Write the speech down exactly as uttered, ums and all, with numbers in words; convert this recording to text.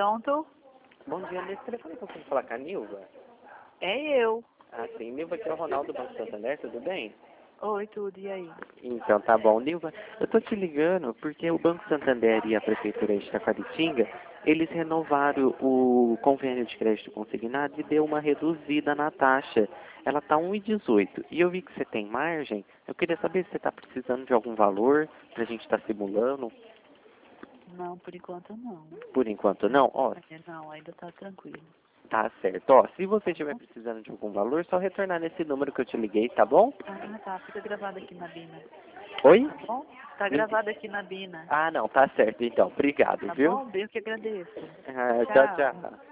Pronto? Bom dia, nesse telefone eu consigo falar com a Nilva? É eu. Ah, sim. Nilva, aqui é o Ronaldo do Banco Santander, tudo bem? Oi, tudo, e aí? Então tá bom. Nilva, eu tô te ligando porque o Banco Santander e a Prefeitura de Taquaritinga, eles renovaram o convênio de crédito consignado e deu uma reduzida na taxa. Ela tá um e dezoito. E eu vi que você tem margem. Eu queria saber se você tá precisando de algum valor pra gente estar simulando. Não, por enquanto não. Por enquanto não? Ó, É, não, ainda tá tranquilo. tá certo. Ó, se você estiver precisando de algum valor, só retornar nesse número que eu te liguei, tá bom? Ah, tá, fica gravado aqui na Bina. Oi? Tá bom? Tá gravado aqui na Bina. Ah, não, tá certo então. Obrigado, Tá viu? bom? Eu que agradeço. Ah, tchau, Tchau. tchau.